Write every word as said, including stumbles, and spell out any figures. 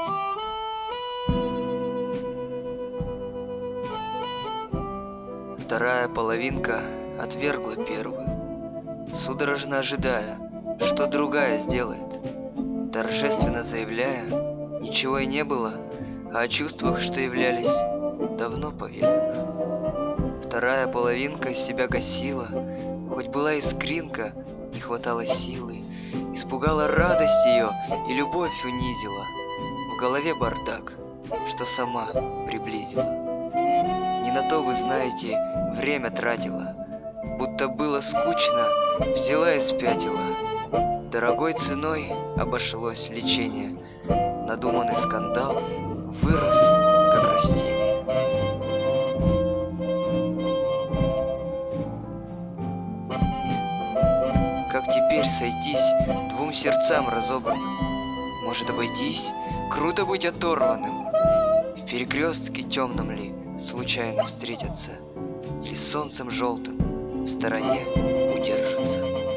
Вторая половинка отвергла первую, судорожно ожидая, что другая сделает, торжественно заявляя, ничего и не было, а о чувствах, что являлись, давно поведано. Вторая половинка себя гасила, хоть была искринка, не хватало силы, испугала радость ее и любовь унизила, в голове бардак, что сама приблизила. Не на то, вы знаете, время тратила, будто было скучно, взяла и спятила. Дорогой ценой обошлось лечение, надуманный скандал вырос, как растение. Как теперь сойтись двум сердцам разобранным? Может обойтись, круто быть оторванным? В перекрестке темном ли случайно встретятся, или солнцем желтым в стороне удержатся?